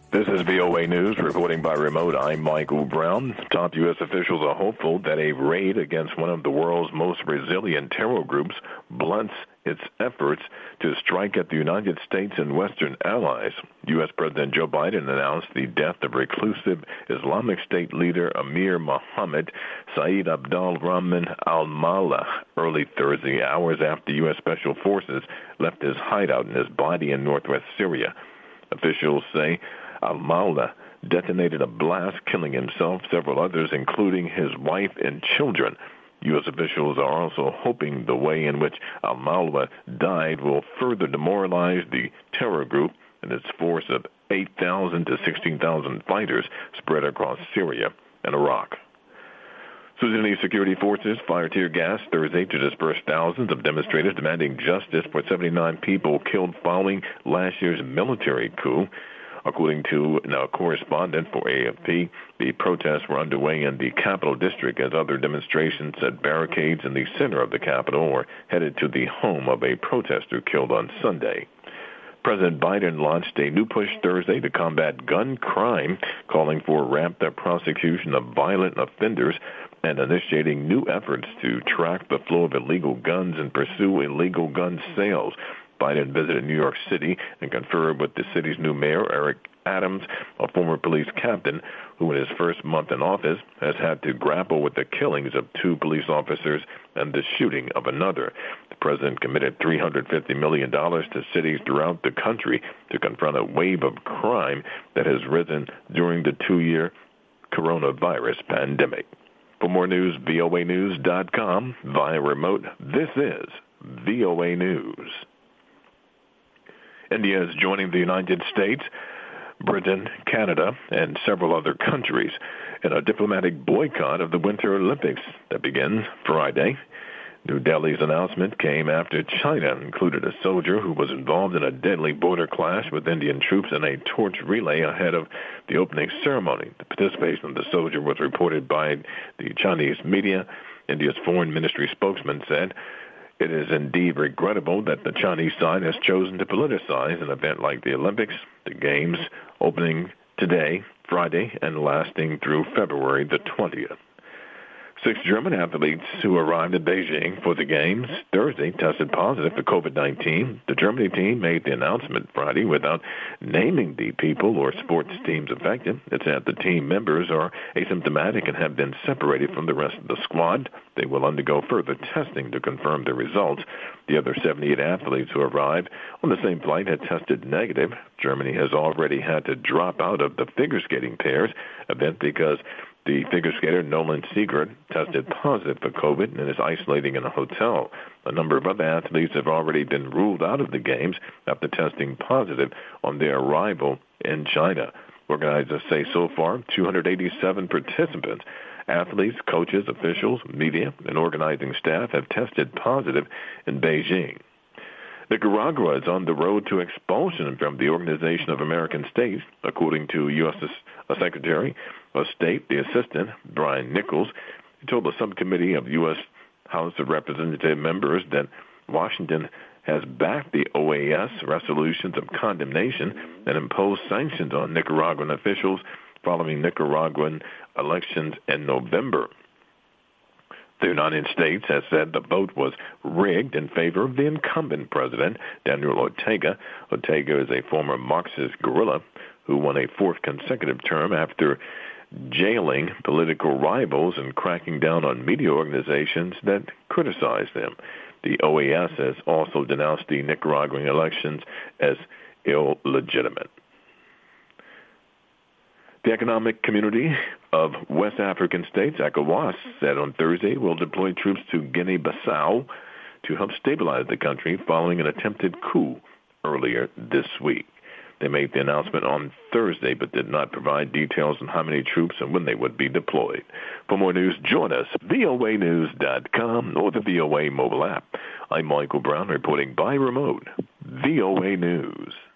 This is VOA News, reporting by remote. I'm Michael Brown. Top U.S. officials are hopeful that a raid against one of the world's most resilient terror groups blunts its efforts to strike at the United States and Western allies. U.S. President Joe Biden announced the death of reclusive Islamic State leader Amir Mohammed Saeed Abdul-Rahman al-Maleh early Thursday, hours after U.S. Special Forces left his hideout in his body in northwest Syria. Officials say al-Maleh detonated a blast, killing himself, several others, including his wife and children. U.S. officials are also hoping the way in which al-Maleh died will further demoralize the terror group and its force of 8,000 to 16,000 fighters spread across Syria and Iraq. Sudanese security forces fired tear gas Thursday to disperse thousands of demonstrators demanding justice for 79 people killed following last year's military coup. According to a correspondent for AFP, the protests were underway in the capital district as other demonstrations set barricades in the center of the capital were headed to the home of a protester killed on Sunday. President Biden launched a new push Thursday to combat gun crime, calling for ramped-up prosecution of violent offenders and initiating new efforts to track the flow of illegal guns and pursue illegal gun sales. Biden visited New York City and conferred with the city's new mayor, Eric Adams, a former police captain who in his first month in office has had to grapple with the killings of 2 police officers and the shooting of another. The president committed $350 million to cities throughout the country to confront a wave of crime that has risen during the 2-year coronavirus pandemic. For more news, voanews.com. Via remote, this is VOA News. India is joining the United States, Britain, Canada, and several other countries in a diplomatic boycott of the Winter Olympics that begins Friday. New Delhi's announcement came after China included a soldier who was involved in a deadly border clash with Indian troops in a torch relay ahead of the opening ceremony. The participation of the soldier was reported by the Chinese media. India's foreign ministry spokesman said, "It is indeed regrettable that the Chinese side has chosen to politicize an event like the Olympics, the Games opening today, Friday, and lasting through February the 20th. 6 German athletes who arrived in Beijing for the Games Thursday tested positive for COVID-19. The Germany team made the announcement Friday without naming the people or sports teams affected. It said the team members are asymptomatic and have been separated from the rest of the squad. They will undergo further testing to confirm the results. The other 78 athletes who arrived on the same flight had tested negative. Germany has already had to drop out of the figure skating pairs event because the figure skater Nolan Sigurd tested positive for COVID and is isolating in a hotel. A number of other athletes have already been ruled out of the Games after testing positive on their arrival in China. Organizers say so far 287 participants, athletes, coaches, officials, media, and organizing staff have tested positive in Beijing. Nicaragua is on the road to expulsion from the Organization of American States, according to U.S. Secretary of State, the Assistant, Brian Nichols. He told the subcommittee of U.S. House of Representative members that Washington has backed the OAS resolutions of condemnation and imposed sanctions on Nicaraguan officials following Nicaraguan elections in November. The United States has said the vote was rigged in favor of the incumbent president, Daniel Ortega. Ortega is a former Marxist guerrilla who won a 4th consecutive term after jailing political rivals and cracking down on media organizations that criticized them. The OAS has also denounced the Nicaraguan elections as illegitimate. The Economic Community of West African States, ECOWAS, said on Thursday will deploy troops to Guinea-Bissau to help stabilize the country following an attempted coup earlier this week. They made the announcement on Thursday but did not provide details on how many troops and when they would be deployed. For more news, join us at voanews.com or the VOA mobile app. I'm Michael Brown reporting by remote, VOA News.